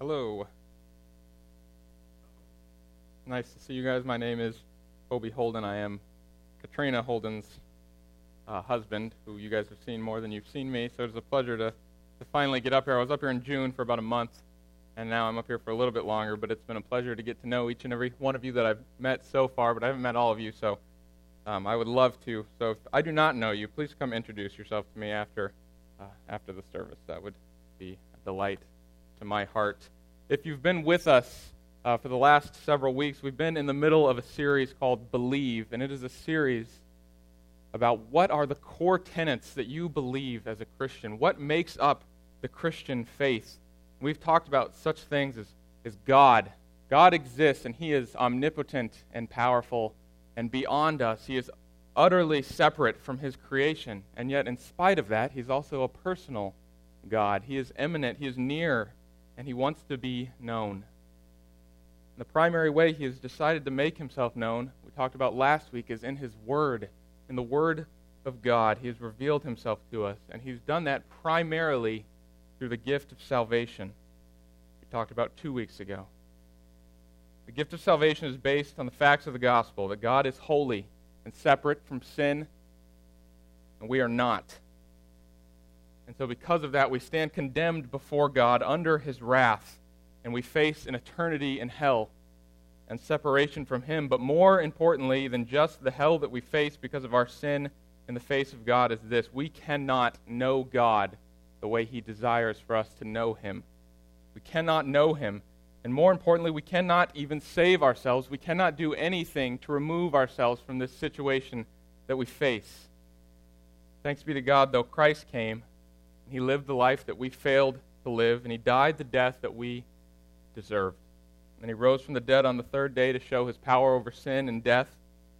Hello. Nice to see you guys. My name is Toby Holden. I am Katrina Holden's husband, who you guys have seen more than you've seen me, so it's a pleasure to finally get up here. I was up here in June for about a month, and now I'm up here for a little bit longer, but it's been a pleasure to get to know each and every one of you that I've met so far, but I haven't met all of you, so I would love to. So if I do not know you, please come introduce yourself to me after the service. That would be a delight to my heart. If you've been with us for the last several weeks, we've been in the middle of a series called Believe, and it is a series about what are the core tenets that you believe as a Christian. What makes up the Christian faith? We've talked about such things as God. God exists, and He is omnipotent and powerful and beyond us. He is utterly separate from His creation, and yet in spite of that, He's also a personal God. He is immanent, He is near, and He wants to be known. The primary way He has decided to make Himself known, we talked about last week, is in His Word. In the Word of God, He has revealed Himself to us, and He's done that primarily through the gift of salvation. We talked about 2 weeks ago. The gift of salvation is based on the facts of the gospel, that God is holy and separate from sin, and we are not. And so because of that, we stand condemned before God under His wrath, and we face an eternity in hell and separation from Him. But more importantly than just the hell that we face because of our sin in the face of God is this: we cannot know God the way He desires for us to know Him. We cannot know Him. And more importantly, we cannot even save ourselves. We cannot do anything to remove ourselves from this situation that we face. Thanks be to God, though, Christ came, and He lived the life that we failed to live, and He died the death that we deserved. And He rose from the dead on the third day to show His power over sin and death.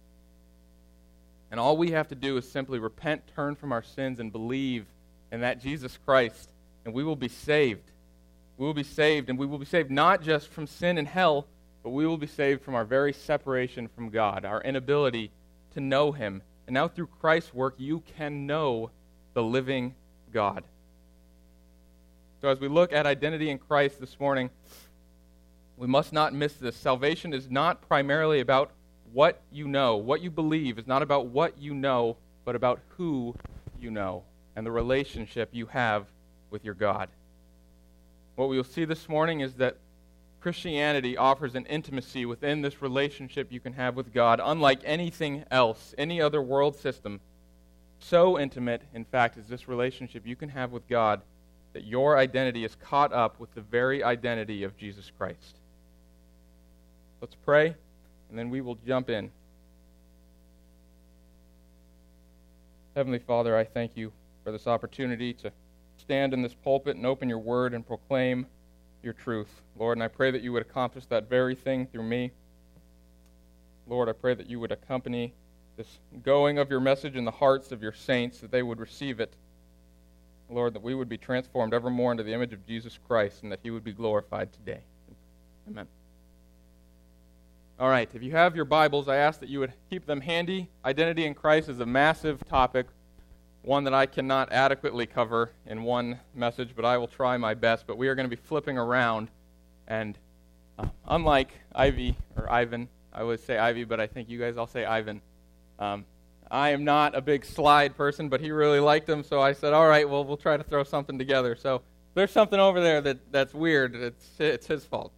And all we have to do is simply repent, turn from our sins, and believe in that Jesus Christ, and we will be saved. We will be saved, and we will be saved not just from sin and hell, but we will be saved from our very separation from God, our inability to know Him. And now through Christ's work, you can know the living God. So as we look at identity in Christ this morning, we must not miss this. Salvation is not primarily about what you know. What you believe is not about what you know, but about who you know and the relationship you have with your God. What we will see this morning is that Christianity offers an intimacy within this relationship you can have with God, unlike anything else, any other world system. So intimate, in fact, is this relationship you can have with God that your identity is caught up with the very identity of Jesus Christ. Let's pray, and then we will jump in. Heavenly Father, I thank You for this opportunity to stand in this pulpit and open Your word and proclaim Your truth. Lord, and I pray that You would accomplish that very thing through me. Lord, I pray that You would accompany this going of Your message in the hearts of Your saints, that they would receive it. Lord, that we would be transformed ever more into the image of Jesus Christ, and that He would be glorified today. Amen. All right, if you have your Bibles, I ask that you would keep them handy. Identity in Christ is a massive topic, one that I cannot adequately cover in one message, but I will try my best. But we are going to be flipping around, and unlike Ivy, or Ivan, I always say Ivy, but I think you guys all say Ivan. I am not a big slide person, but he really liked them, so I said, all right, well, we'll try to throw something together. So if there's something over there that's weird, it's his fault.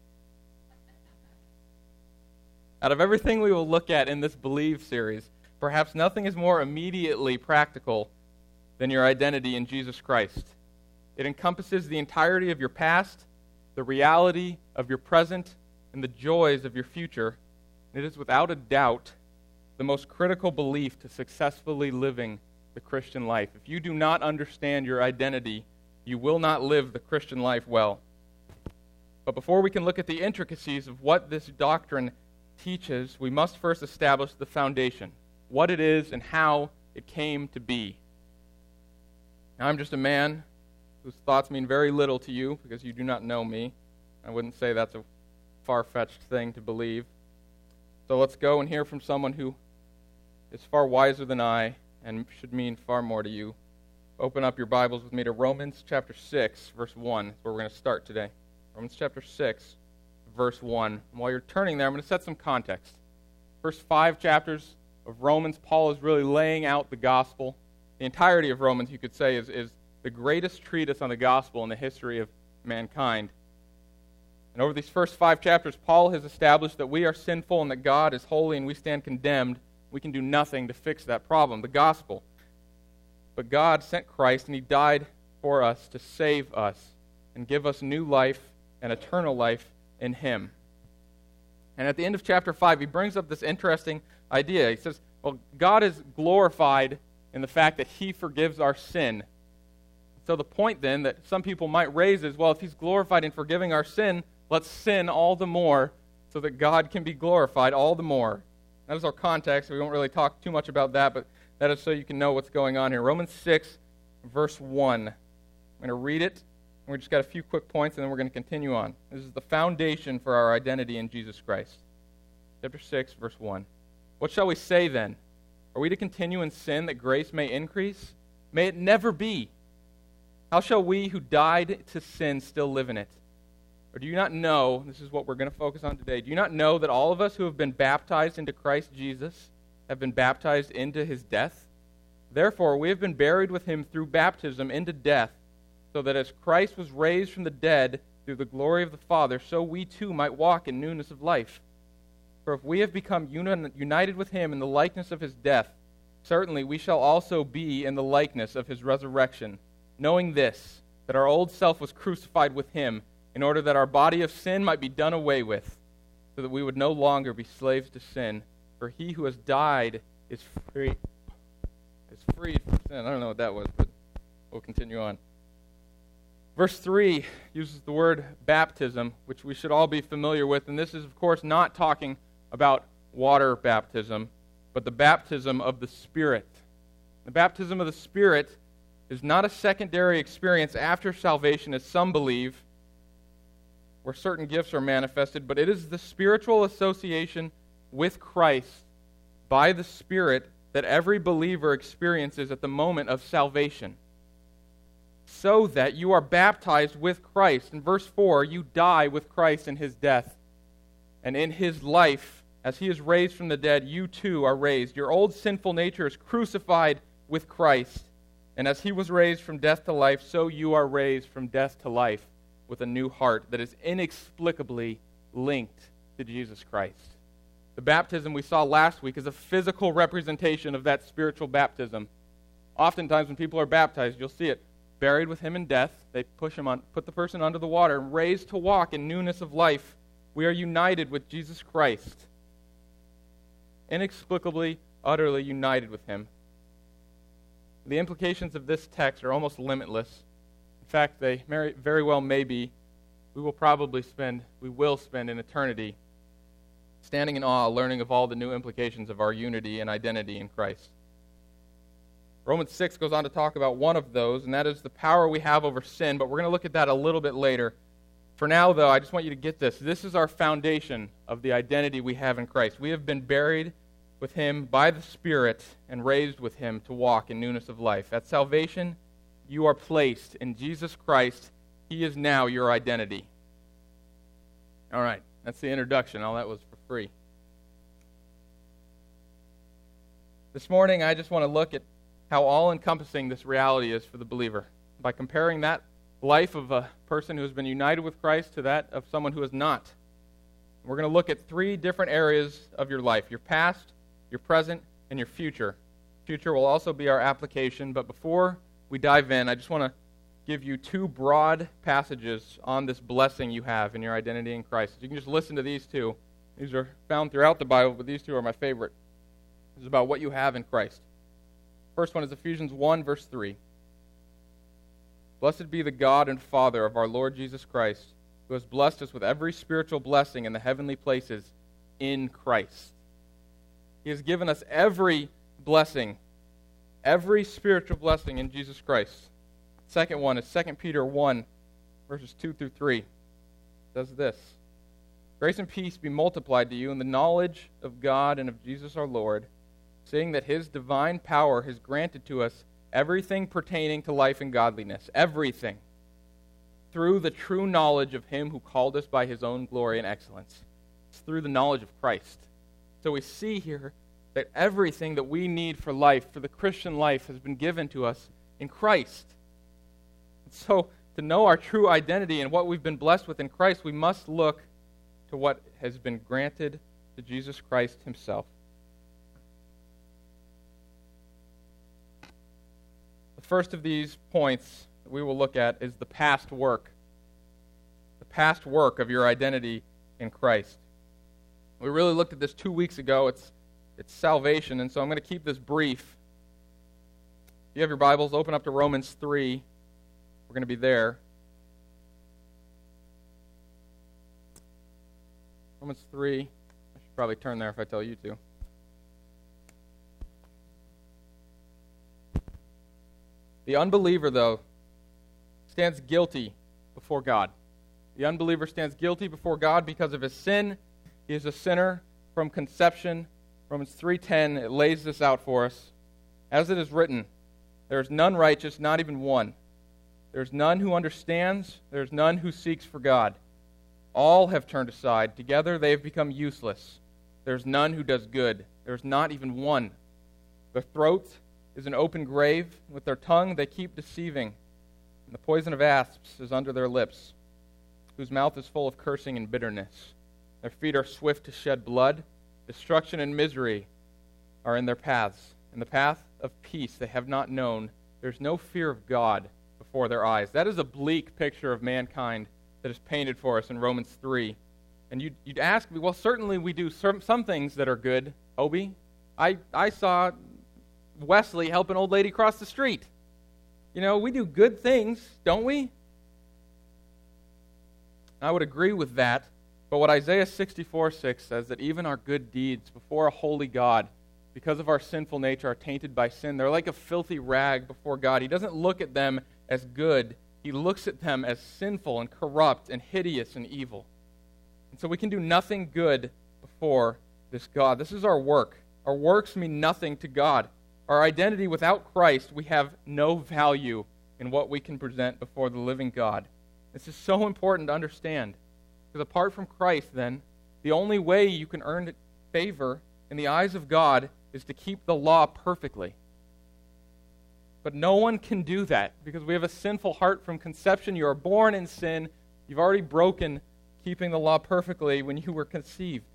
Out of everything we will look at in this Believe series, perhaps nothing is more immediately practical than your identity in Jesus Christ. It encompasses the entirety of your past, the reality of your present, and the joys of your future. It is without a doubt the most critical belief to successfully living the Christian life. If you do not understand your identity, you will not live the Christian life well. But before we can look at the intricacies of what this doctrine teaches, we must first establish the foundation, what it is and how it came to be. Now, I'm just a man whose thoughts mean very little to you because you do not know me. I wouldn't say that's a far-fetched thing to believe. So let's go and hear from someone who is far wiser than I and should mean far more to you. Open up your Bibles with me to Romans chapter 6, verse 1. That's where we're going to start today. Romans chapter 6, verse 1. And while you're turning there, I'm going to set some context. First 5 chapters of Romans, Paul is really laying out the gospel. The entirety of Romans, you could say, is the greatest treatise on the gospel in the history of mankind. And over these first 5 chapters, Paul has established that we are sinful and that God is holy and we stand condemned. We can do nothing to fix that problem, the gospel. But God sent Christ and he died for us to save us and give us new life and eternal life in him. And at the end of chapter 5, he brings up this interesting idea. He says, well, God is glorified in the fact that he forgives our sin. So the point then that some people might raise is, well, if he's glorified in forgiving our sin, let's sin all the more so that God can be glorified all the more. That is our context. We won't really talk too much about that, but that is so you can know what's going on here. Romans 6, verse 1. I'm going to read it. We just got a few quick points, and then we're going to continue on. This is the foundation for our identity in Jesus Christ. Chapter 6, verse 1. What shall we say then? Are we to continue in sin that grace may increase? May it never be. How shall we who died to sin still live in it? Or do you not know, this is what we're going to focus on today, do you not know that all of us who have been baptized into Christ Jesus have been baptized into his death? Therefore, we have been buried with him through baptism into death, so that as Christ was raised from the dead through the glory of the Father, so we too might walk in newness of life. For if we have become united with him in the likeness of his death, certainly we shall also be in the likeness of his resurrection, knowing this, that our old self was crucified with him, in order that our body of sin might be done away with, so that we would no longer be slaves to sin. For he who has died is freed from sin. I don't know what that was, but we'll continue on. Verse 3 uses the word baptism, which we should all be familiar with, and this is, of course, not talking about water baptism, but the baptism of the Spirit. The baptism of the Spirit is not a secondary experience after salvation, as some believe, where certain gifts are manifested, but it is the spiritual association with Christ by the Spirit that every believer experiences at the moment of salvation, so that you are baptized with Christ. In verse 4, you die with Christ in his death, and in his life, as he is raised from the dead, you too are raised. Your old sinful nature is crucified with Christ, and as he was raised from death to life, so you are raised from death to life with a new heart that is inexplicably linked to Jesus Christ. The baptism we saw last week is a physical representation of that spiritual baptism. Oftentimes when people are baptized, you'll see it. Buried with him in death, they put the person under the water, and raised to walk in newness of life. We are united with Jesus Christ. Inexplicably, utterly united with him. The implications of this text are almost limitless. In fact, they very well may be. We will spend an eternity standing in awe, learning of all the new implications of our unity and identity in Christ. Romans 6 goes on to talk about one of those, and that is the power we have over sin, but we're going to look at that a little bit later. For now, though, I just want you to get this. This is our foundation of the identity we have in Christ. We have been buried with him by the Spirit and raised with him to walk in newness of life. At salvation, you are placed in Jesus Christ. He is now your identity. All right, that's the introduction. All that was for free. This morning, I just want to look at how all-encompassing this reality is for the believer by comparing that life of a person who has been united with Christ to that of someone who has not. We're going to look at 3 different areas of your life: your past, your present, and your future. Future will also be our application, but before we dive in, I just want to give you 2 broad passages on this blessing you have in your identity in Christ. You can just listen to these 2. These are found throughout the Bible, but these 2 are my favorite. This is about what you have in Christ. First one is Ephesians 1, verse 3. Blessed be the God and Father of our Lord Jesus Christ, who has blessed us with every spiritual blessing in the heavenly places in Christ. He has given us every blessing, every spiritual blessing in Jesus Christ. Second one is 2 Peter 1, verses 2 through 3. It says this: Grace and peace be multiplied to you in the knowledge of God and of Jesus our Lord, seeing that his divine power has granted to us everything pertaining to life and godliness. Everything. through the true knowledge of him who called us by his own glory and excellence. It's through the knowledge of Christ. So we see here that everything that we need for life, for the Christian life, has been given to us in Christ. And so to know our true identity and what we've been blessed with in Christ, we must look to what has been granted to Jesus Christ himself. The first of these points that we will look at is the past work. The past work of your identity in Christ. We really looked at this 2 weeks ago. It's salvation, and so I'm going to keep this brief. If you have your Bibles, open up to Romans 3. We're going to be there. Romans 3. I should probably turn there if I tell you to. The unbeliever, though, stands guilty before God. The unbeliever stands guilty before God because of his sin. He is a sinner from conception. Romans 3:10, it lays this out for us. As it is written, there is none righteous, not even one. There is none who understands. There is none who seeks for God. All have turned aside. Together they have become useless. There is none who does good. There is not even one. Their throat is an open grave. With their tongue they keep deceiving. And the poison of asps is under their lips, whose mouth is full of cursing and bitterness. Their feet are swift to shed blood. Destruction and misery are in their paths. In the path of peace they have not known. There's no fear of God before their eyes. That is a bleak picture of mankind that is painted for us in Romans 3. And you'd ask me, well, certainly we do some things that are good, Obi. I saw Wesley help an old lady cross the street. You know, we do good things, don't we? I would agree with that. But what Isaiah 64:6 says, that even our good deeds before a holy God, because of our sinful nature, are tainted by sin. They're like a filthy rag before God. He doesn't look at them as good. He looks at them as sinful and corrupt and hideous and evil. And so we can do nothing good before this God. This is our work. Our works mean nothing to God. Our identity without Christ, we have no value in what we can present before the living God. This is so important to understand. Because apart from Christ, then, the only way you can earn favor in the eyes of God is to keep the law perfectly. But no one can do that because we have a sinful heart from conception. You are born in sin. You've already broken keeping the law perfectly when you were conceived.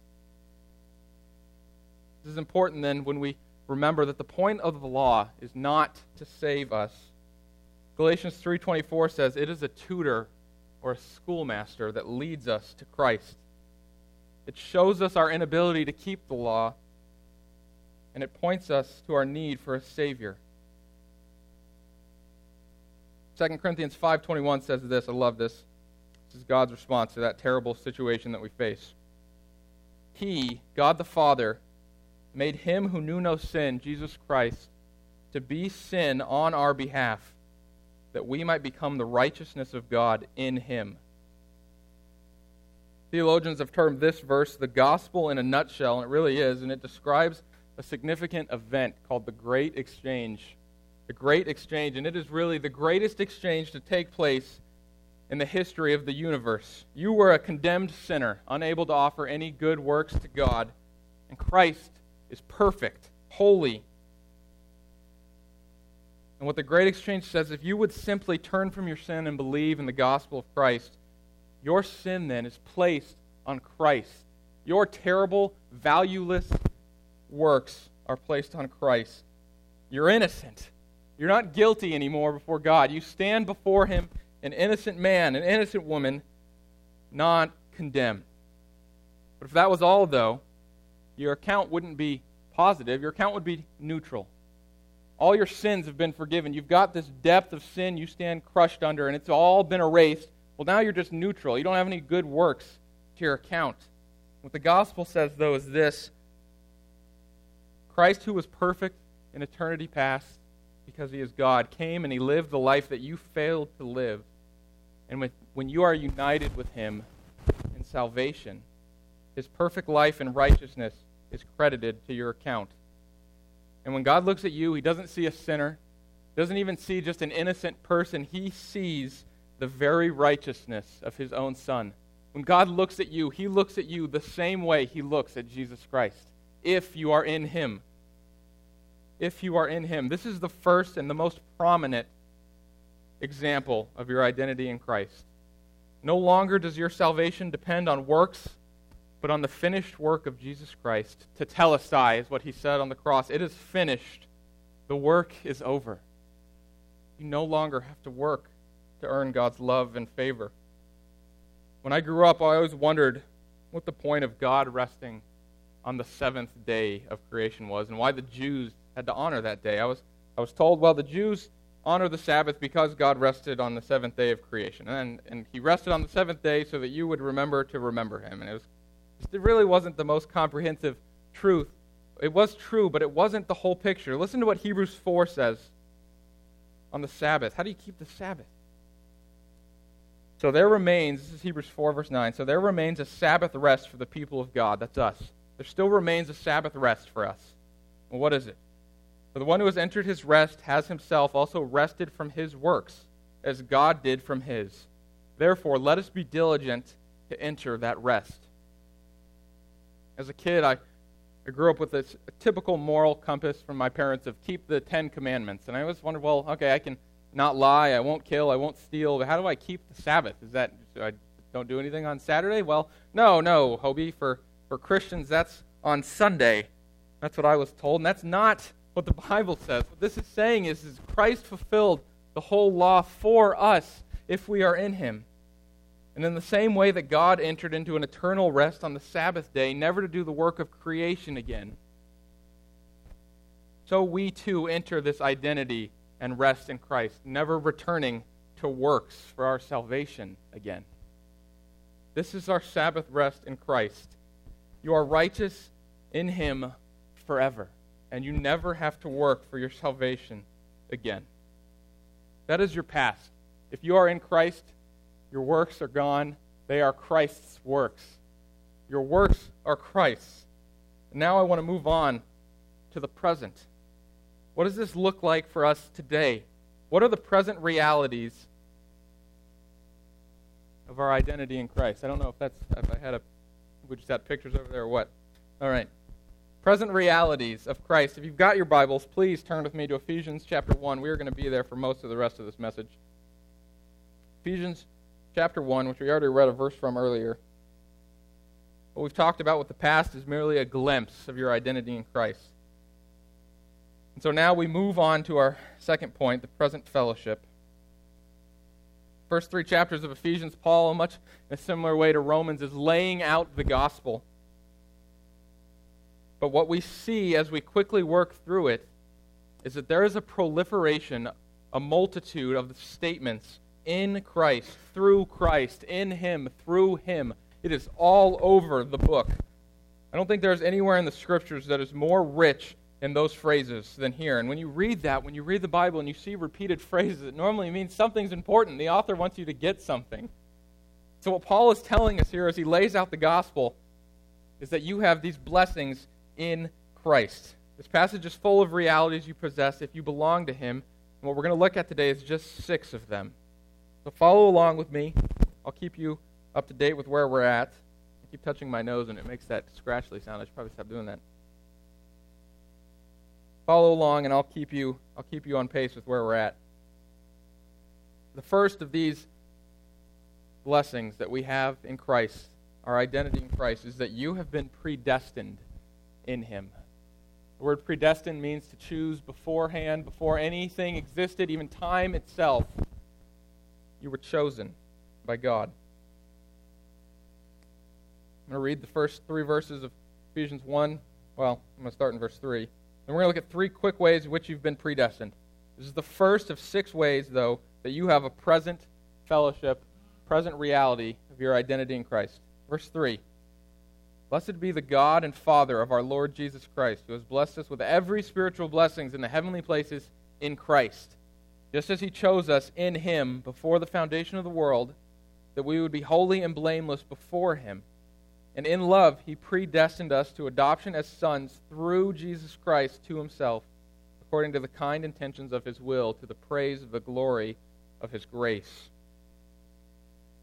This is important then when we remember that the point of the law is not to save us. Galatians 3:24 says it is a tutor or a schoolmaster that leads us to Christ. It shows us our inability to keep the law, and it points us to our need for a Savior. 2 Corinthians 5:21 says this. I love this. This is God's response to that terrible situation that we face. He, God the Father, made him who knew no sin, Jesus Christ, to be sin on our behalf, that we might become the righteousness of God in him. Theologians have termed this verse the gospel in a nutshell, and it really is, and it describes a significant event called the Great Exchange. The Great Exchange, and it is really the greatest exchange to take place in the history of the universe. You were a condemned sinner, unable to offer any good works to God, and Christ is perfect, holy. And what the Great Exchange says, if you would simply turn from your sin and believe in the gospel of Christ, your sin then is placed on Christ. Your terrible, valueless works are placed on Christ. You're innocent. You're not guilty anymore before God. You stand before him an innocent man, an innocent woman, not condemned. But if that was all, though, your account wouldn't be positive. Your account would be neutral. All your sins have been forgiven. You've got this depth of sin you stand crushed under, and it's all been erased. Well, now you're just neutral. You don't have any good works to your account. What the gospel says, though, is this. Christ, who was perfect in eternity past, because he is God, came and he lived the life that you failed to live. And when you are united with him in salvation, his perfect life and righteousness is credited to your account. And when God looks at you, he doesn't see a sinner, doesn't even see just an innocent person. He sees the very righteousness of his own Son. When God looks at you, he looks at you the same way he looks at Jesus Christ, if you are in him. If you are in him. This is the first and the most prominent example of your identity in Christ. No longer does your salvation depend on works, but on the finished work of Jesus Christ. Tetelestai is what he said on the cross. It is finished. The work is over. You no longer have to work to earn God's love and favor. When I grew up, I always wondered what the point of God resting on the seventh day of creation was and why the Jews had to honor that day. I was told, well, the Jews honor the Sabbath because God rested on the seventh day of creation. And he rested on the seventh day so that you would remember to remember him. And it really wasn't the most comprehensive truth. It was true, but it wasn't the whole picture. Listen to what Hebrews 4 says on the Sabbath. How do you keep the Sabbath? So there remains, this is Hebrews 4, verse 9, so there remains a Sabbath rest for the people of God. That's us. There still remains a Sabbath rest for us. Well, what is it? For the one who has entered his rest has himself also rested from his works, as God did from his. Therefore, let us be diligent to enter that rest. As a kid, I grew up with this typical moral compass from my parents of keep the 10 Commandments. And I always wondered, well, okay, I can not lie, I won't kill, I won't steal, but how do I keep the Sabbath? Is that, so I don't do anything on Saturday? Well, no, Hobie, for Christians, that's on Sunday. That's what I was told, and that's not what the Bible says. What this is saying is Christ fulfilled the whole law for us if we are in him. And in the same way that God entered into an eternal rest on the Sabbath day, never to do the work of creation again, so we too enter this identity and rest in Christ, never returning to works for our salvation again. This is our Sabbath rest in Christ. You are righteous in him forever, and you never have to work for your salvation again. That is your past. If you are in Christ, your works are gone. They are Christ's works. Your works are Christ's. And now I want to move on to the present. What does this look like for us today? What are the present realities of our identity in Christ? I don't know if we just had pictures over there or what. All right. Present realities of Christ. If you've got your Bibles, please turn with me to Ephesians chapter 1. We are going to be there for most of the rest of this message. Ephesians chapter 1, which we already read a verse from earlier. What we've talked about with the past is merely a glimpse of your identity in Christ. And so now we move on to our second point, the present fellowship. First 3 chapters of Ephesians, Paul, much in a similar way to Romans, is laying out the gospel. But what we see as we quickly work through it is that there is a proliferation, a multitude of the statements in Christ, through Christ, in him, through him. It is all over the book. I don't think there's anywhere in the Scriptures that is more rich in those phrases than here. And when you read the Bible and you see repeated phrases, it normally means something's important. The author wants you to get something. So what Paul is telling us here as he lays out the gospel is that you have these blessings in Christ. This passage is full of realities you possess if you belong to him. And what we're going to look at today is just 6 of them. So follow along with me. I'll keep you up to date with where we're at. I keep touching my nose and it makes that scratchly sound. I should probably stop doing that. Follow along and I'll keep you on pace with where we're at. The first of these blessings that we have in Christ, our identity in Christ, is that you have been predestined in him. The word predestined means to choose beforehand, before anything existed, even time itself. You were chosen by God. I'm going to read the first 3 verses of Ephesians 1. Well, I'm going to start in verse 3. And we're going to look at 3 quick ways in which you've been predestined. This is the first of 6 ways, though, that you have a present fellowship, present reality of your identity in Christ. Verse 3. Blessed be the God and Father of our Lord Jesus Christ, who has blessed us with every spiritual blessings in the heavenly places in Christ, just as he chose us in him before the foundation of the world, that we would be holy and blameless before him. And in love, he predestined us to adoption as sons through Jesus Christ to himself, according to the kind intentions of his will, to the praise of the glory of his grace.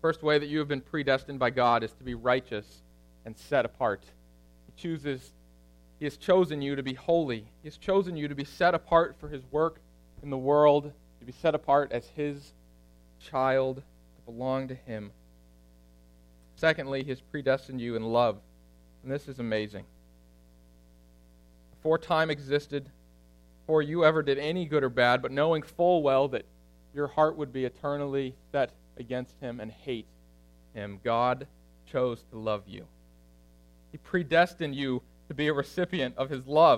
First way that you have been predestined by God is to be righteous and set apart. He has chosen you to be holy. He has chosen you to be set apart for His work in the world, to be set apart as His child, to belong to Him. Secondly, He has predestined you in love. And this is amazing. Before time existed, before you ever did any good or bad, but knowing full well that your heart would be eternally set against Him and hate Him, God chose to love you. He predestined you to be a recipient of His love.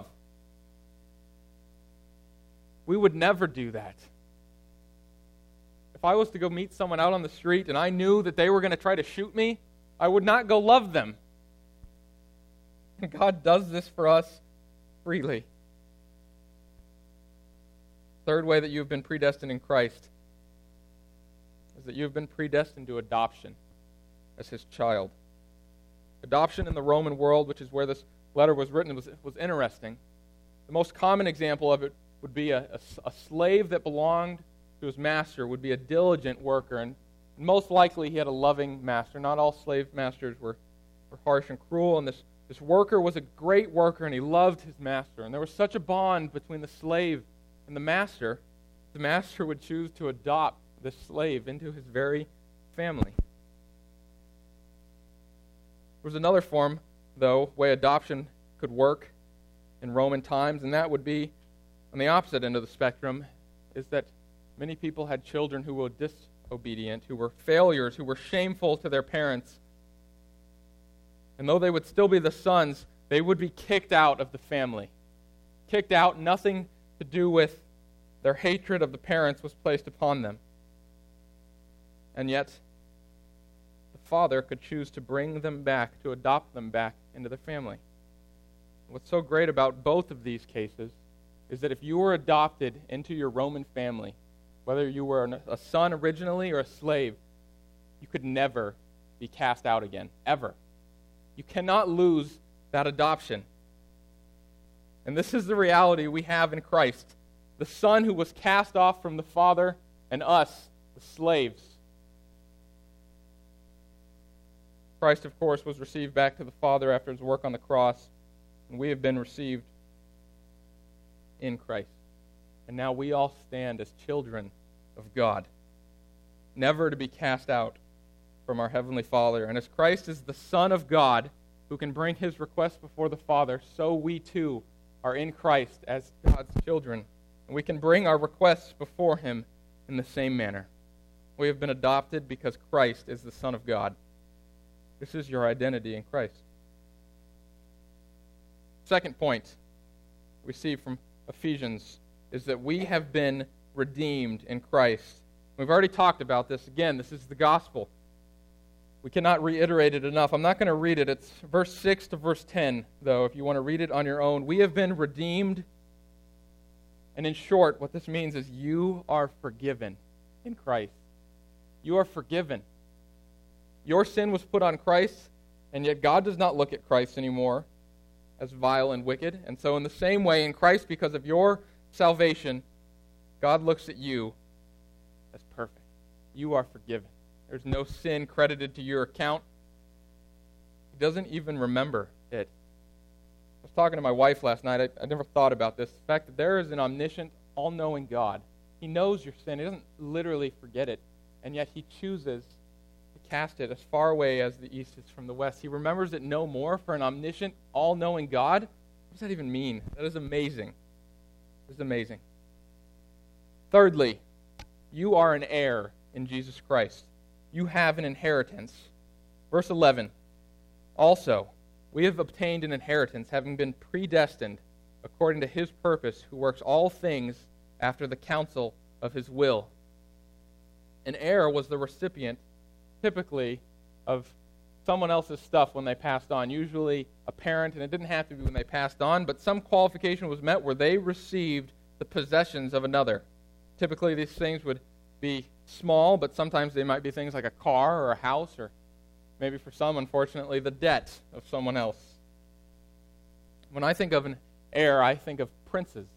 We would never do that. If I was to go meet someone out on the street and I knew that they were going to try to shoot me, I would not go love them. And God does this for us freely. Third way that you have been predestined in Christ is that you have been predestined to adoption as His child. Adoption in the Roman world, which is where this letter was written, was interesting. The most common example of it would be a slave that belonged to his master would be a diligent worker, and most likely he had a loving master. Not all slave masters were harsh and cruel, and this worker was a great worker, and he loved his master. And there was such a bond between the slave and the master would choose to adopt this slave into his very family. There was another form, though, way adoption could work in Roman times, and that would be on the opposite end of the spectrum, is that many people had children who were disobedient, who were failures, who were shameful to their parents. And though they would still be the sons, they would be kicked out of the family. Kicked out, nothing to do with their hatred of the parents was placed upon them. And yet, the father could choose to bring them back, to adopt them back into the family. What's so great about both of these cases is that if you were adopted into your Roman family, whether you were a son originally or a slave, you could never be cast out again, ever. You cannot lose that adoption. And this is the reality we have in Christ. The Son who was cast off from the Father, and us, the slaves. Christ, of course, was received back to the Father after His work on the cross, and we have been received in Christ. And now we all stand as children of God, never to be cast out from our Heavenly Father. And as Christ is the Son of God, who can bring His request before the Father, so we too are in Christ as God's children. And we can bring our requests before Him in the same manner. We have been adopted because Christ is the Son of God. This is your identity in Christ. Second point we see from Ephesians is that we have been redeemed in Christ. We've already talked about this. Again, this is the gospel. We cannot reiterate it enough. I'm not going to read it. It's verse 6 to verse 10, though, if you want to read it on your own. We have been redeemed. And in short, what this means is you are forgiven in Christ. You are forgiven. Your sin was put on Christ, and yet God does not look at Christ anymore as vile and wicked. And so in the same way, in Christ, because of your salvation, God looks at you as perfect. You are forgiven. There's no sin credited to your account. He doesn't even remember it. I was talking to my wife last night. I never thought about this. The fact that there is an omniscient, all-knowing God. He knows your sin. He doesn't literally forget it. And yet He chooses to cast it as far away as the east is from the west. He remembers it no more. For an omniscient, all-knowing God, what does that even mean? That is amazing. It is amazing. Thirdly, you are an heir in Jesus Christ. You have an inheritance. Verse 11, also, we have obtained an inheritance, having been predestined according to His purpose, who works all things after the counsel of His will. An heir was the recipient, typically, of someone else's stuff when they passed on, usually a parent, and it didn't have to be when they passed on, but some qualification was met where they received the possessions of another. Typically, these things would be small, but sometimes they might be things like a car or a house, or maybe for some, unfortunately, the debt of someone else. When I think of an heir, I think of princes.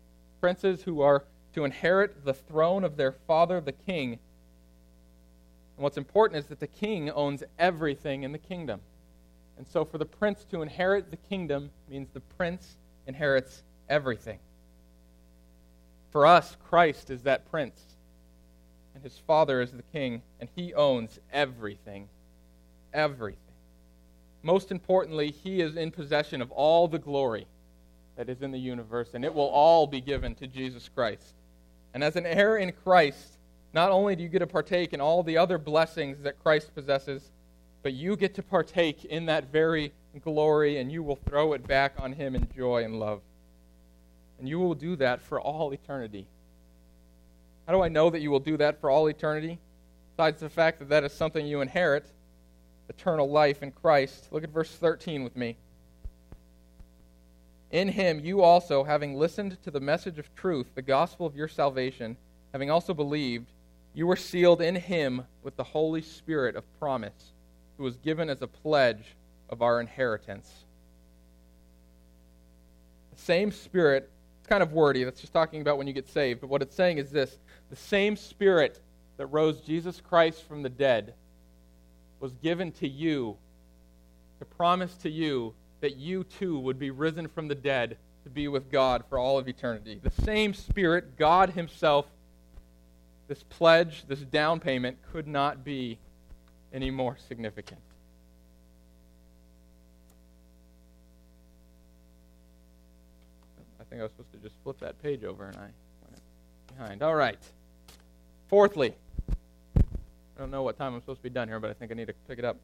Princes who are to inherit the throne of their father, the king. And what's important is that the king owns everything in the kingdom. And so for the prince to inherit the kingdom means the prince inherits everything. For us, Christ is that prince, and his Father is the king, and he owns everything. Everything. Most importantly, he is in possession of all the glory that is in the universe, and it will all be given to Jesus Christ. And as an heir in Christ, not only do you get to partake in all the other blessings that Christ possesses, but you get to partake in that very glory, and you will throw it back on him in joy and love. And you will do that for all eternity. How do I know that you will do that for all eternity? Besides the fact that that is something you inherit, eternal life in Christ. Look at verse 13 with me. In him you also, having listened to the message of truth, the gospel of your salvation, having also believed, you were sealed in him with the Holy Spirit of promise, who was given as a pledge of our inheritance. The same Spirit, it's kind of wordy, that's just talking about when you get saved, but what it's saying is this: the same Spirit that rose Jesus Christ from the dead was given to you to promise to you that you too would be risen from the dead to be with God for all of eternity. The same Spirit, God himself, this pledge, this down payment could not be any more significant. I think I was supposed to just flip that page over and I went behind. All right. Fourthly, I don't know what time I'm supposed to be done here, but I think I need to pick it up.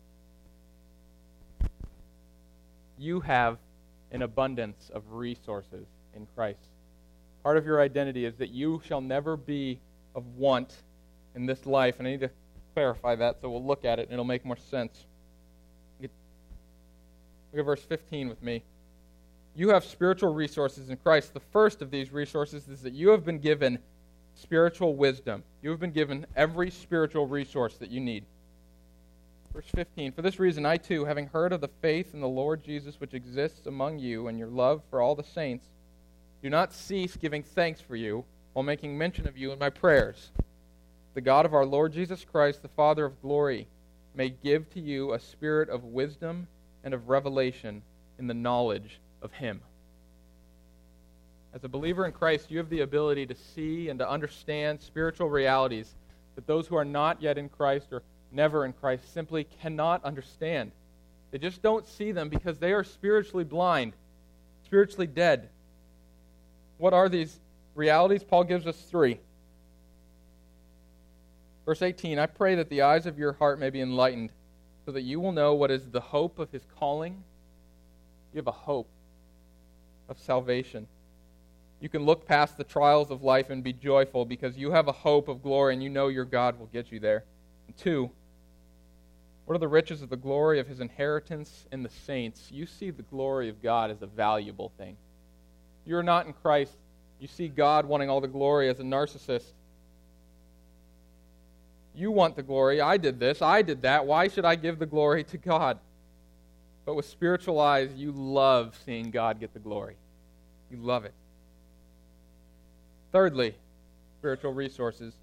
You have an abundance of resources in Christ. Part of your identity is that you shall never be of want in this life, and I need to clarify that, so we'll look at it and it'll make more sense. Look at verse 15 with me. You have spiritual resources in Christ. The first of these resources is that you have been given spiritual wisdom. You have been given every spiritual resource that you need. Verse 15, for this reason I too, having heard of the faith in the Lord Jesus which exists among you and your love for all the saints, do not cease giving thanks for you while making mention of you in my prayers. The God of our Lord Jesus Christ, the Father of glory, may give to you a spirit of wisdom and of revelation in the knowledge of him. As a believer in Christ, you have the ability to see and to understand spiritual realities that those who are not yet in Christ or never in Christ simply cannot understand. They just don't see them because they are spiritually blind, spiritually dead. What are these realities? Paul gives us three. Verse 18, I pray that the eyes of your heart may be enlightened, so that you will know what is the hope of his calling. You have a hope of salvation. You can look past the trials of life and be joyful because you have a hope of glory and you know your God will get you there. And two, what are the riches of the glory of his inheritance in the saints? You see the glory of God as a valuable thing. You're not in Christ. You see God wanting all the glory as a narcissist. You want the glory. I did this. I did that. Why should I give the glory to God? But with spiritual eyes, you love seeing God get the glory. You love it. Thirdly, spiritual resources.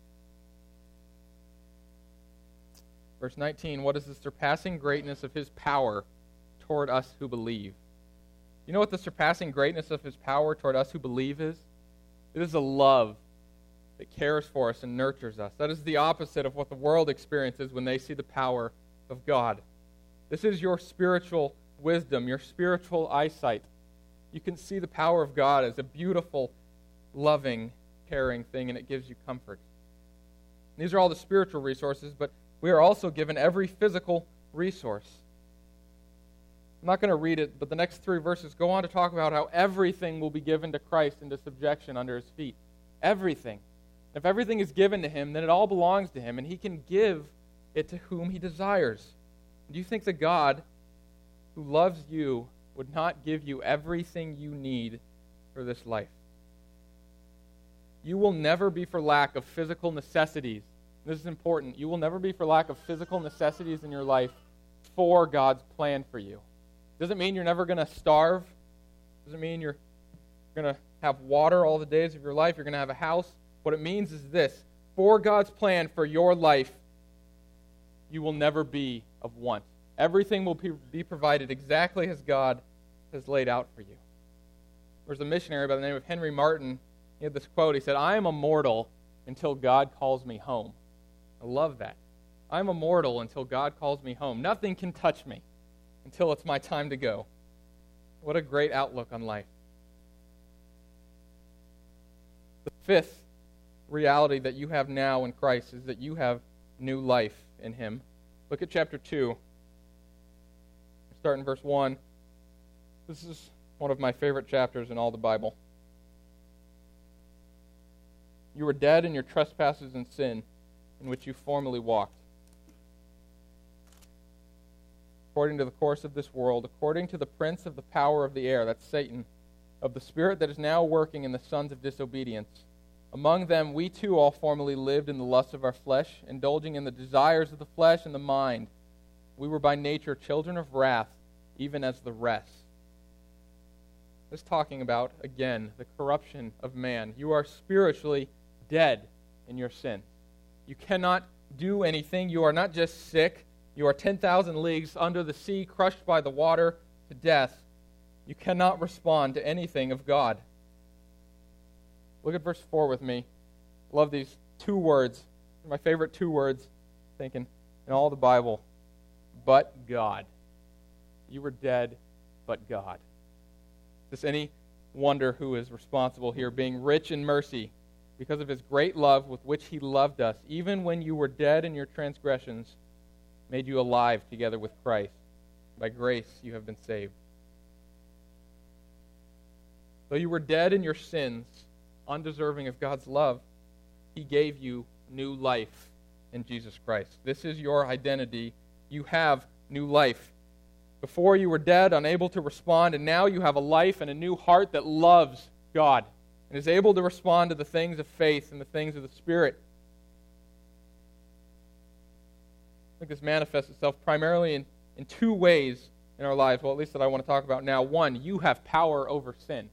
Verse 19, what is the surpassing greatness of his power toward us who believe? You know what the surpassing greatness of his power toward us who believe is? It is a love that cares for us and nurtures us. That is the opposite of what the world experiences when they see the power of God. This is your spiritual wisdom, your spiritual eyesight. You can see the power of God as a beautiful, loving, caring thing, and it gives you comfort. These are all the spiritual resources, but we are also given every physical resource. I'm not going to read it, but the next three verses go on to talk about how everything will be given to Christ into subjection under his feet. Everything. If everything is given to him, then it all belongs to him, and he can give it to whom he desires. Do you think that God, who loves you, would not give you everything you need for this life? You will never be for lack of physical necessities. This is important. You will never be for lack of physical necessities in your life for God's plan for you. Doesn't mean you're never going to starve. Doesn't mean you're going to have water all the days of your life. You're going to have a house. What it means is this: for God's plan for your life, you will never be of want. Everything will be provided exactly as God has laid out for you. There's a missionary by the name of Henry Martin. He had this quote. He said, "I am immortal until God calls me home." I love that. I'm immortal until God calls me home. Nothing can touch me until it's my time to go. What a great outlook on life. The fifth reality that you have now in Christ is that you have new life in Him. Look at chapter 2. Start in verse 1. This is one of my favorite chapters in all the Bible. "You were dead in your trespasses and sin, in which you formerly walked, according to the course of this world, according to the prince of the power of the air," that's Satan, "of the spirit that is now working in the sons of disobedience. Among them we too all formerly lived in the lusts of our flesh, indulging in the desires of the flesh and the mind. We were by nature children of wrath, even as the rest." This is talking about, again, the corruption of man. You are spiritually dead in your sin. You cannot do anything. You are not just sick. You are 10,000 leagues under the sea, crushed by the water to death. You cannot respond to anything of God. Look at verse 4 with me. I love these two words. They're my favorite two words, thinking, in all the Bible. But God. You were dead, but God. Is this any wonder who is responsible here? Being rich in mercy, because of His great love with which He loved us, even when you were dead in your transgressions, made you alive together with Christ. By grace you have been saved. Though you were dead in your sins, undeserving of God's love, He gave you new life in Jesus Christ. This is your identity. You have new life. Before you were dead, unable to respond, and now you have a life and a new heart that loves God and is able to respond to the things of faith and the things of the Spirit. I think this manifests itself primarily in two ways in our lives, well, at least that I want to talk about now. One, you have power over sin.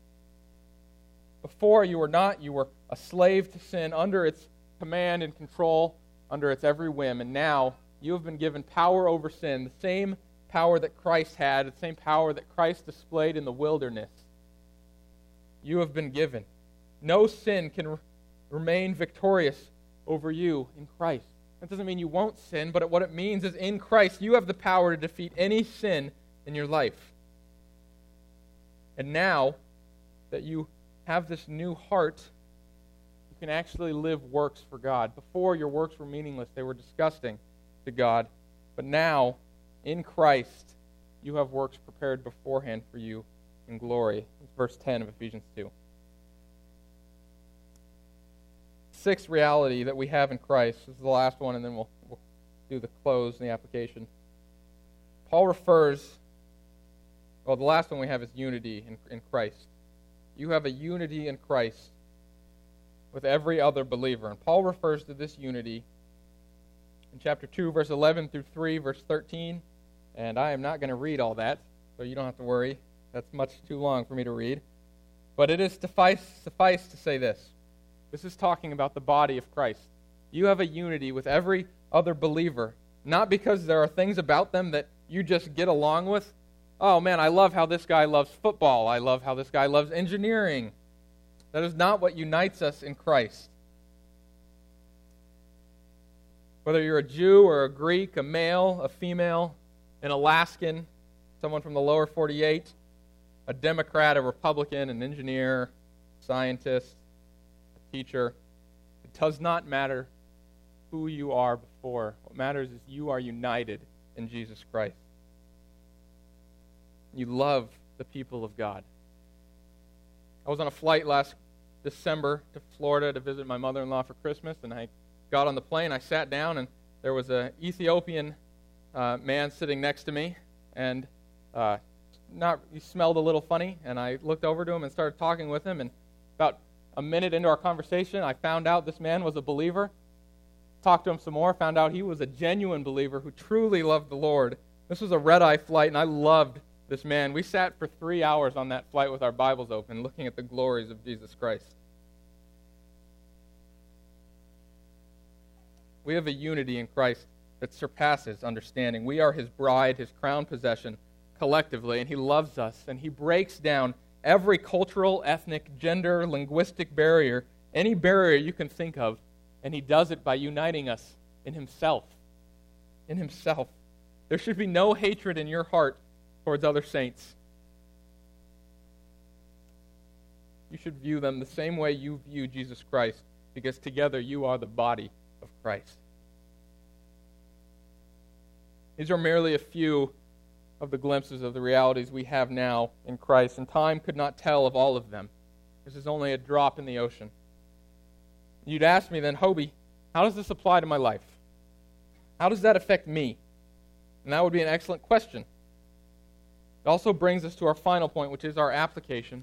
Before you were not, you were a slave to sin, under its command and control, under its every whim, and now you have been given power over sin, the same power that Christ had, the same power that Christ displayed in the wilderness. You have been given. No sin can remain victorious over you in Christ. That doesn't mean you won't sin, but what it means is in Christ you have the power to defeat any sin in your life. And now that you have this new heart, you can actually live works for God. Before, your works were meaningless. They were disgusting to God. But now, in Christ, you have works prepared beforehand for you in glory. It's verse 10 of Ephesians 2. Sixth reality that we have in Christ. This is the last one, and then we'll do the close and the application. Paul refers, the last one we have is unity in Christ. You have a unity in Christ with every other believer. And Paul refers to this unity in chapter 2, verse 11 through 3, verse 13. And I am not going to read all that, so you don't have to worry. That's much too long for me to read. But it is suffice to say this. This is talking about the body of Christ. You have a unity with every other believer, not because there are things about them that you just get along with. Oh man, I love how this guy loves football. I love how this guy loves engineering. That is not what unites us in Christ. Whether you're a Jew or a Greek, a male, a female, an Alaskan, someone from the lower 48, a Democrat, a Republican, an engineer, scientist, a teacher, it does not matter who you are before. What matters is you are united in Jesus Christ. You love the people of God. I was on a flight last December to Florida to visit my mother-in-law for Christmas, and I got on the plane. I sat down, and there was an Ethiopian man sitting next to me, and he smelled a little funny, and I looked over to him and started talking with him, and about a minute into our conversation, I found out this man was a believer. Talked to him some more, found out he was a genuine believer who truly loved the Lord. This was a red-eye flight, and I loved this man. We sat for 3 hours on that flight with our Bibles open, looking at the glories of Jesus Christ. We have a unity in Christ. that surpasses understanding. We are his bride, his crown possession, collectively, and he loves us, and he breaks down every cultural, ethnic, gender, linguistic barrier, any barrier you can think of, and he does it by uniting us in himself. In himself. There should be no hatred in your heart towards other saints. You should view them the same way you view Jesus Christ, because together you are the body of Christ. These are merely a few of the glimpses of the realities we have now in Christ, and time could not tell of all of them. This is only a drop in the ocean. You'd ask me then, Hobie, how does this apply to my life? How does that affect me? And that would be an excellent question. It also brings us to our final point, which is our application.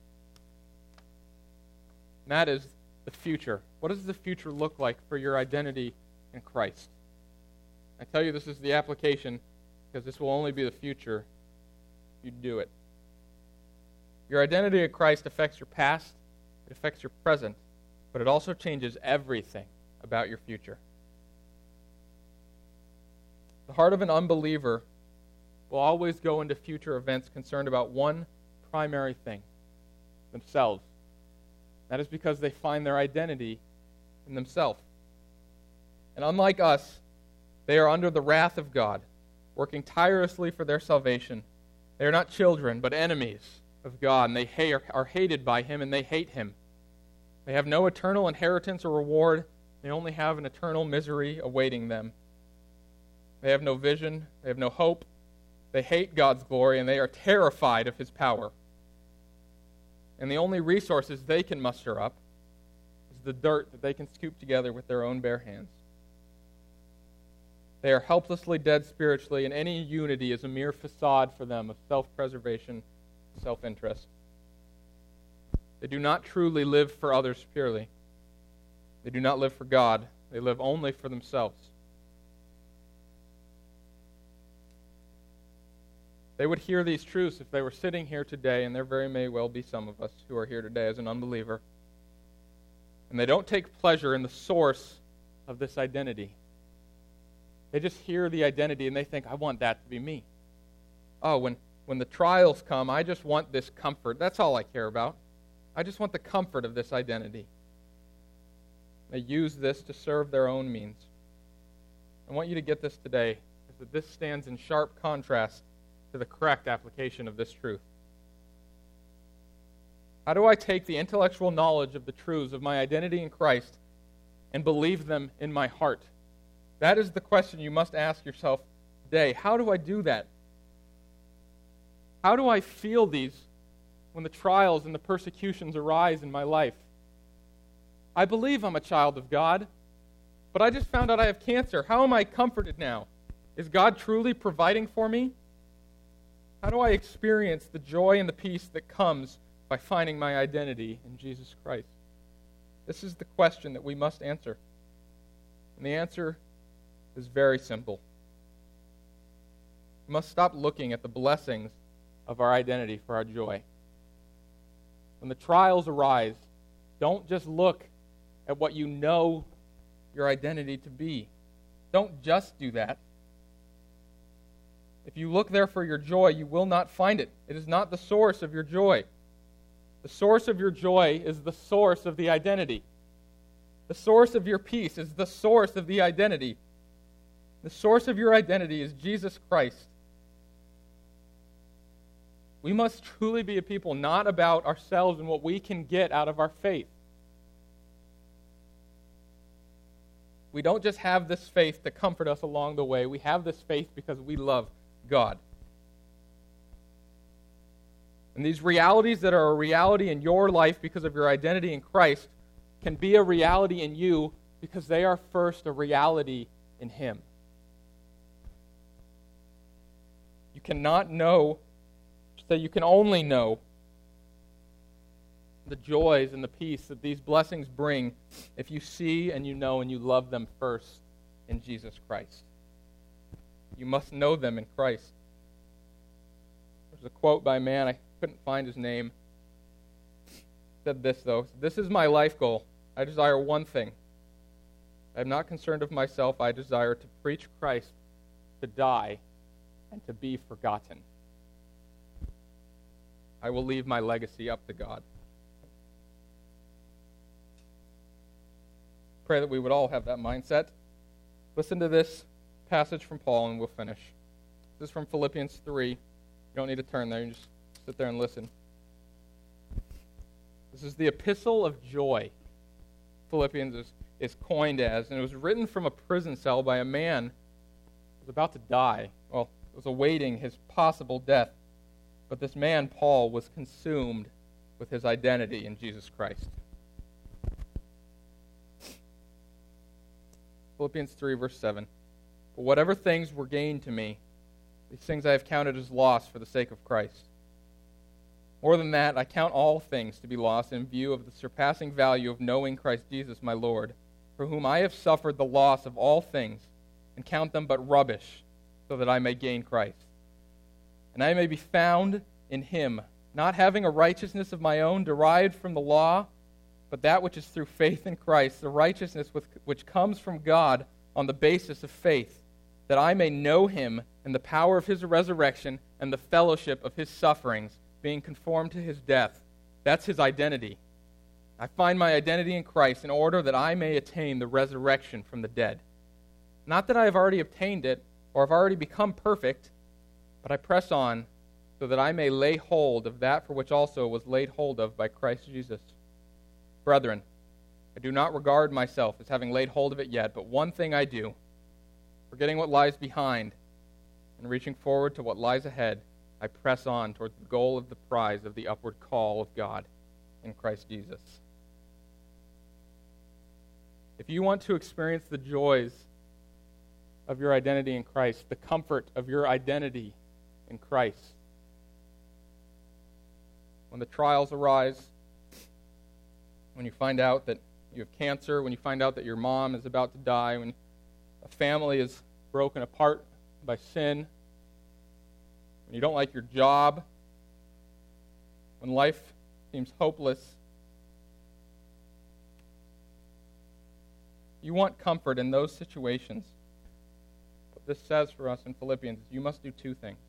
And that is the future. What does the future look like for your identity in Christ? I tell you this is the application because this will only be the future if you do it. Your identity in Christ affects your past, it affects your present, but it also changes everything about your future. The heart of an unbeliever will always go into future events concerned about one primary thing, themselves. That is because they find their identity in themselves. And unlike us, they are under the wrath of God, working tirelessly for their salvation. They are not children, but enemies of God, and they are hated by him, and they hate him. They have no eternal inheritance or reward. They only have an eternal misery awaiting them. They have no vision. They have no hope. They hate God's glory, and they are terrified of his power. And the only resources they can muster up is the dirt that they can scoop together with their own bare hands. They are helplessly dead spiritually, and any unity is a mere facade for them of self-preservation, self-interest. They do not truly live for others purely. They do not live for God. They live only for themselves. They would hear these truths if they were sitting here today, and there very may well be some of us who are here today as an unbeliever. And they don't take pleasure in the source of this identity. They just hear the identity and they think, I want that to be me. Oh, when the trials come, I just want this comfort. That's all I care about. I just want the comfort of this identity. They use this to serve their own means. I want you to get this today, because that this stands in sharp contrast to the correct application of this truth. How do I take the intellectual knowledge of the truths of my identity in Christ and believe them in my heart? That is the question you must ask yourself today. How do I do that? How do I feel these when the trials and the persecutions arise in my life? I believe I'm a child of God, but I just found out I have cancer. How am I comforted now? Is God truly providing for me? How do I experience the joy and the peace that comes by finding my identity in Jesus Christ? This is the question that we must answer. And the answer is very simple. We must stop looking at the blessings of our identity for our joy. When the trials arise, don't just look at what you know your identity to be. Don't just do that. If you look there for your joy, you will not find it. It is not the source of your joy. The source of your joy is the source of the identity. The source of your peace is the source of the identity. The source of your identity is Jesus Christ. We must truly be a people not about ourselves and what we can get out of our faith. We don't just have this faith to comfort us along the way. We have this faith because we love God. And these realities that are a reality in your life because of your identity in Christ can be a reality in you because they are first a reality in Him. You cannot know, you can only know the joys and the peace that these blessings bring if you see and you know and you love them first in Jesus Christ. You must know them in Christ. There's a quote by a man, I couldn't find his name. He said this, though. This is my life goal. I desire one thing, I am not concerned of myself. I desire to preach Christ, to die, and to be forgotten. I will leave my legacy up to God. Pray that we would all have that mindset. Listen to this passage from Paul and we'll finish. This is from Philippians 3. You don't need to turn there. You just sit there and listen. This is the epistle of joy. Philippians is coined as, and it was written from a prison cell by a man who was about to die. Well, was awaiting his possible death. But this man, Paul, was consumed with his identity in Jesus Christ. Philippians 3, verse 7. But whatever things were gained to me, these things I have counted as loss for the sake of Christ. More than that, I count all things to be lost in view of the surpassing value of knowing Christ Jesus my Lord, for whom I have suffered the loss of all things, and count them but rubbish, so that I may gain Christ. And I may be found in him, not having a righteousness of my own derived from the law, but that which is through faith in Christ, the righteousness which comes from God on the basis of faith, that I may know him and the power of his resurrection and the fellowship of his sufferings, being conformed to his death. That's his identity. I find my identity in Christ in order that I may attain the resurrection from the dead. Not that I have already obtained it or have already become perfect, but I press on so that I may lay hold of that for which also was laid hold of by Christ Jesus. Brethren, I do not regard myself as having laid hold of it yet, but one thing I do, forgetting what lies behind and reaching forward to what lies ahead, I press on toward the goal of the prize of the upward call of God in Christ Jesus. If you want to experience the joys of your identity in Christ, the comfort of your identity in Christ, when the trials arise, when you find out that you have cancer, when you find out that your mom is about to die, when a family is broken apart by sin, when you don't like your job, when life seems hopeless, you want comfort in those situations. What this says for us in Philippians is you must do two things.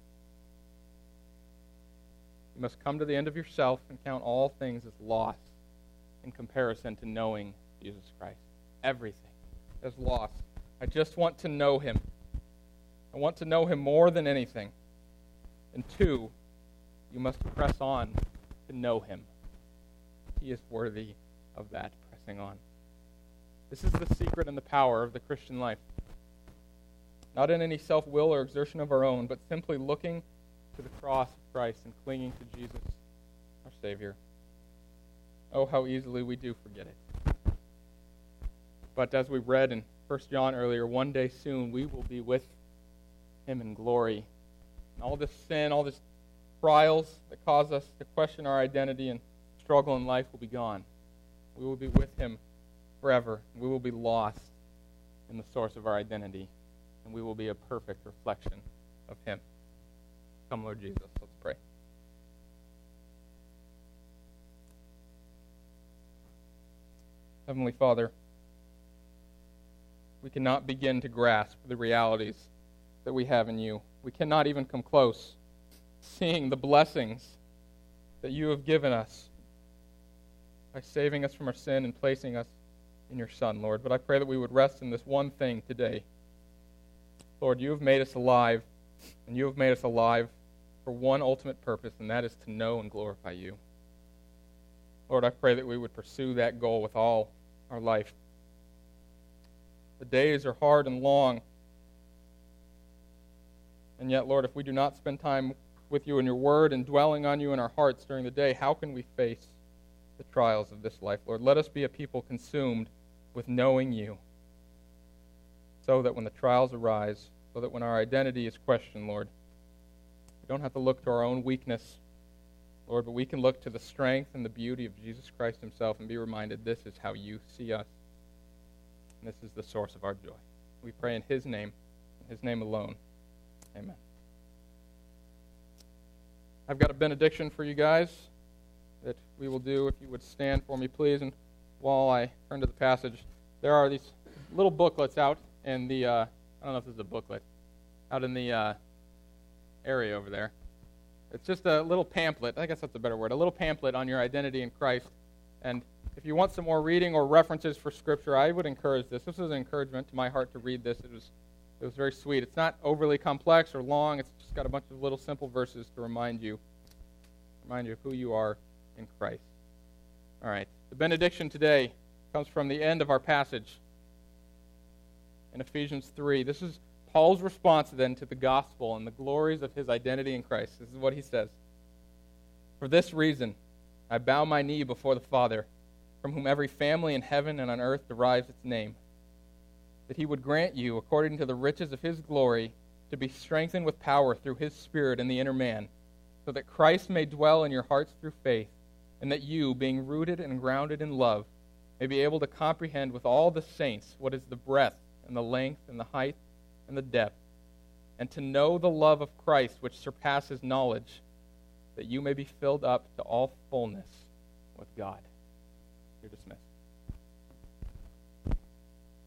You must come to the end of yourself and count all things as loss in comparison to knowing Jesus Christ. Everything is loss. I just want to know him. I want to know him more than anything. And two, you must press on to know him. He is worthy of that pressing on. This is the secret and the power of the Christian life. Not in any self-will or exertion of our own, but simply looking to the cross of Christ and clinging to Jesus, our Savior. Oh, how easily we do forget it. But as we read in 1 John earlier, one day soon we will be with him in glory. And all this sin, all these trials that cause us to question our identity and struggle in life will be gone. We will be with him forever. We will be lost in the source of our identity, and we will be a perfect reflection of him. Come, Lord Jesus, let's pray. Heavenly Father, we cannot begin to grasp the realities that we have in you. We cannot even come close seeing the blessings that you have given us by saving us from our sin and placing us in your Son, Lord. But I pray that we would rest in this one thing today. Lord, you have made us alive, and you have made us alive for one ultimate purpose, and that is to know and glorify you. Lord, I pray that we would pursue that goal with all our life. The days are hard and long, and yet, Lord, if we do not spend time with you in your word and dwelling on you in our hearts during the day, how can we face the trials of this life, Lord? Let us be a people consumed with knowing you, so that when the trials arise, so that when our identity is questioned, Lord, we don't have to look to our own weakness, Lord, but we can look to the strength and the beauty of Jesus Christ himself and be reminded this is how you see us, and this is the source of our joy. We pray in his name alone. Amen. I've got a benediction for you guys that we will do. If you would stand for me, please. And while I turn to the passage, there are these little booklets out in the, I don't know if this is a booklet, out in the area over there. It's just a little pamphlet, I guess that's a better word, a little pamphlet on your identity in Christ. And if you want some more reading or references for Scripture, I would encourage this. This was an encouragement to my heart to read this. It was very sweet. It's not overly complex or long. It's just got a bunch of little simple verses to remind you of who you are in Christ. All right. The benediction today comes from the end of our passage in Ephesians 3. This is Paul's response then to the gospel and the glories of his identity in Christ. This is what he says. For this reason, I bow my knee before the Father, from whom every family in heaven and on earth derives its name, that he would grant you, according to the riches of his glory, to be strengthened with power through his Spirit in the inner man, so that Christ may dwell in your hearts through faith, and that you, being rooted and grounded in love, may be able to comprehend with all the saints what is the breadth and the length and the height and the depth, and to know the love of Christ which surpasses knowledge, that you may be filled up to all fullness with God. You're dismissed.